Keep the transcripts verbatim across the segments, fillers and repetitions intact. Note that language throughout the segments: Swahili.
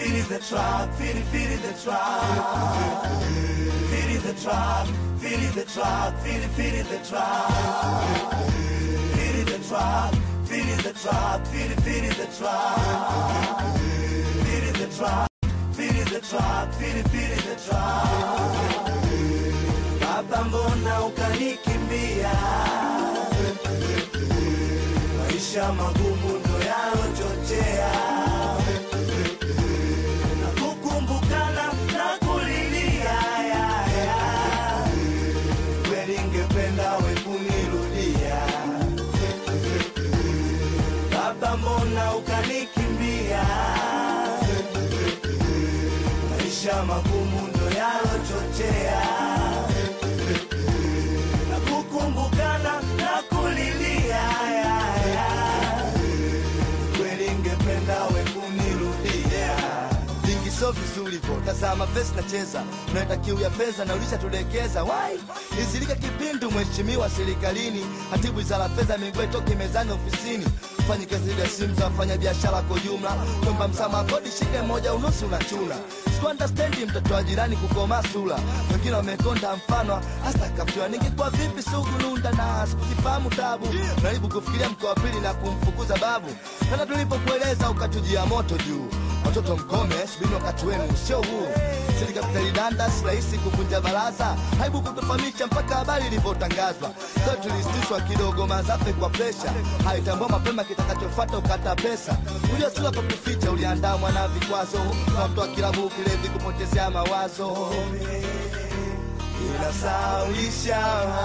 feel the track, feel feel the track, feel the track, feel the track, feel feel the track, feel the track, feel the track, feel feel the track, feel the track, feel the track, feel feel the track. Baba mbona ukanikimbia, maisha magumu ndo yalochochea, na kukumbukana na kulilia, kweli ningependa wewe kunirudia. Baba mbona ukanikimbia, maisha magumu ndo yalochochea, na kukumbukana na kulilia, kweli ningependa wewe kunirudia. Dingi so vizuri vo, tazama vesi na cheza, unaenda kiu ya pesa na ulisha tulekeza. Why? Nizilika kipindu mheshimiwa serikalini, hatibu wizara fedha mingwe toki mezani ofisini. Fanyi kazi ya simu za wafanya biashara kwa jumla, kwamba msama kodi shike moja unusu unachuna. Siku understandi mtoto wa jirani kukoma sula, wengine wamekonda mfano hasta kafywa. Ningekuwa vipi sugu nunda na sikukifahamu tabu, naribu kufikiria mko wa pili na kumfukuza babu. Kana tulipo kueleza ukatujia moto juu, watoto mkome subini wakati wenu sio huu. Sili kapitali danda siraisi kuvunja baraza, haibu kutufamisha mpaka habari ilipotangazwa. Sasa tulistishwa kidogo mazafe kwa presha, haitambua mapema kitakachofata ukata pesa. Ulio sula kwa kuficha uliandamwa na vikwazo, kwa mtu wa kilabu kilevi kupotezea mawazo. Inasaulisha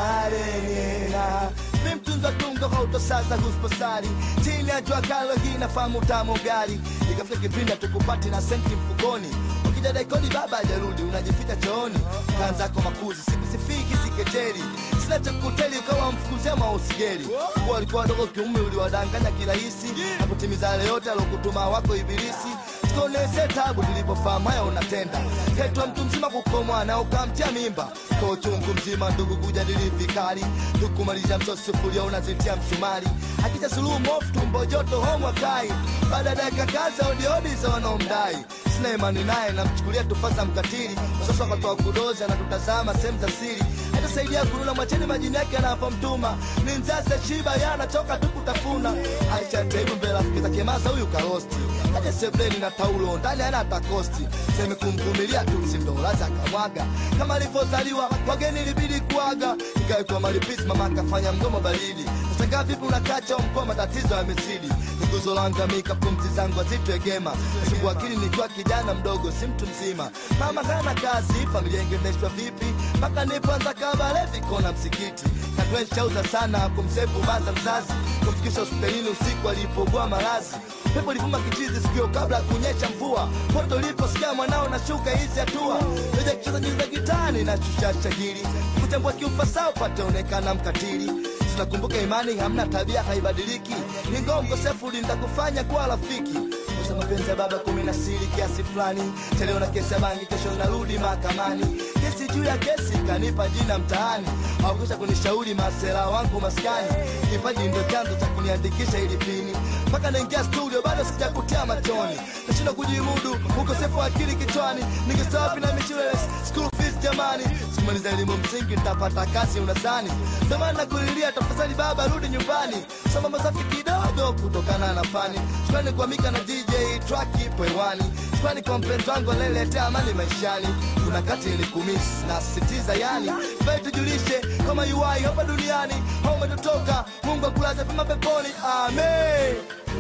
marena mimi mtunza tungo hautosaza kusposari, chini ya jua kalo hina famu tamu gari. Ikafika kipinda tukupati na senti mfukoni, ukija daikoni baba hajarudi unajificha chooni. Kaanza kwa makuzi siku sifiki siketeri, sina chakuteli ukawa mfukuzia mausigeri. Kwa walikuwa dogo kiume uliwadanganya kirahisi, na kutimiza yale yote alokutuma wako ibilisi. Sikonese tabu tulipofahamu haya unatenda, kaitwa mtu mzima kukomwa na ukamtia mimba. Kwa uchungu mzima ndugu kujadili vikali, tukumalisha msosi sufuria unazitia msumari. Hakika suluhu mofu tumbo joto homo kai, baada dakika kaza odiodi za wanaomdai. Sina imani naye na mchukulia tufasa mkatili, sasa wakatoa kudoza na tutazama sehemu za siri. Hata saidia kuruna macheni majini yake anapomtuma, ni mzazi shiba yana choka tukutafuna. Aisha taibu mbele afikiza kemaza huyu karosti, aje sebleni na taulo ndani ana takosti. Seme kumvumilia tu msindola za kamwaga, kama alipozaliwa wageni libidi kuaga. Ikae kwa malipisi mama kafanya mdomo baridi, sasa vipi unakacha mkoa matatizo yamezidi. Nguzo langa mika pumzi zangu azitwegema, siku akili nikiwa kijana mdogo si mtu mzima. Mama kana kazi familia ingendeshwa vipi, mpaka nipoanza kabale vikona msikiti. Katwesha uza sana kumsefu baza mzazi, kumfikisha hospitalini usiku alipogua malazi. Pepo lifuma kichizi sikio kabla kunyesha mvua, poto liposikia mwanao na shuka hizi hatua. Yoja kucheza nyuzi za gitani na chusha shahiri, kutambua kiufasao pataonekana mkatili. Tunakumbuka imani hamna tabia haibadiliki, ni ngongo sefu nitakufanya kuwa rafiki. Kosa mapenzi ya baba kumi na siri kiasi fulani, leo na kesi ya bangi kesho narudi mahakamani. Kesi juu ya kesi kanipa jina mtaani, hawakwisha kunishauri masela wangu maskani. Kipaji ndio chanzo cha kuniandikisha ili pini, mpaka naingia studio bado sijakutia machoni. Nashinda kujimudu ukosefu wa akili kichwani, ningesawa wapi na mishule school fees jamani. Simaliza elimu msingi nitapata kazi unadhani, ndio maana kulilia tafadhali baba rudi nyumbani. Sasa masafi kidogo kutokana na fani, shukrani kwa Mika na D J track ipo hewani. Shukrani kwa mpenzi wangu aliyeletea amani maishani, kuna kati nilikumisi na sisitiza yani. Bali tujulishe kama U I hapa duniani, hao umetotoka Mungu akulaze pema peponi, amen.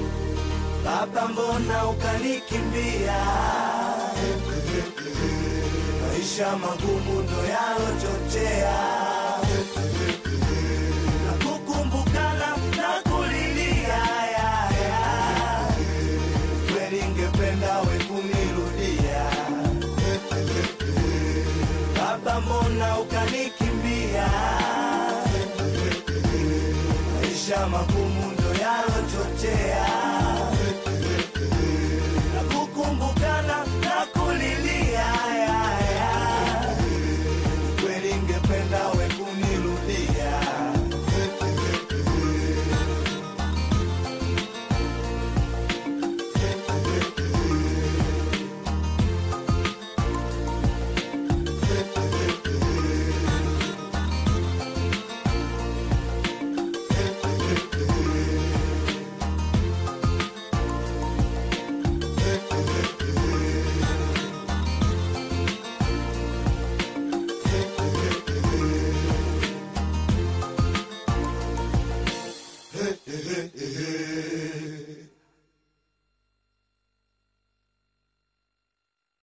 Baba mbona ukanikimbia, maisha magumu ndo yalochochea, na kukumbukana na kulilia, kweli ningependa wewe kunirudia. Baba mbona ukanikimbia, maisha magumu ndo yalochochea,